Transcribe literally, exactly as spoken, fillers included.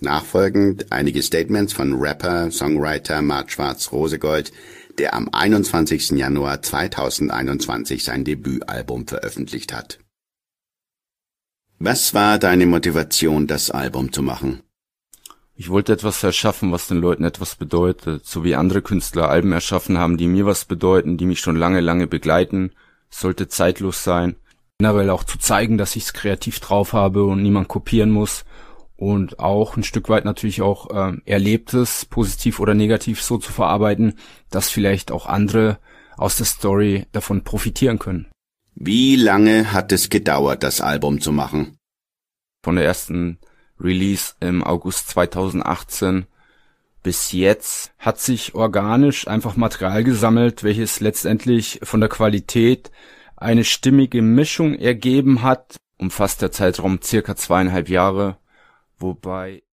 Nachfolgend einige Statements von Rapper, Songwriter Marc Schwarz-Rosegold, der am einundzwanzigsten Januar zweitausendeinundzwanzig sein Debütalbum veröffentlicht hat. Was war deine Motivation, das Album zu machen? Ich wollte etwas erschaffen, was den Leuten etwas bedeutet, so wie andere Künstler Alben erschaffen haben, die mir was bedeuten, die mich schon lange, lange begleiten. Es sollte zeitlos sein. Generell auch zu zeigen, dass ich es kreativ drauf habe und niemand kopieren muss. Und auch ein Stück weit natürlich auch äh, Erlebtes, positiv oder negativ so zu verarbeiten, dass vielleicht auch andere aus der Story davon profitieren können. Wie lange hat es gedauert, das Album zu machen? Von der ersten Release im August zweitausendachtzehn bis jetzt hat sich organisch einfach Material gesammelt, welches letztendlich von der Qualität eine stimmige Mischung ergeben hat. Umfasst der Zeitraum circa zweieinhalb Jahre, wobei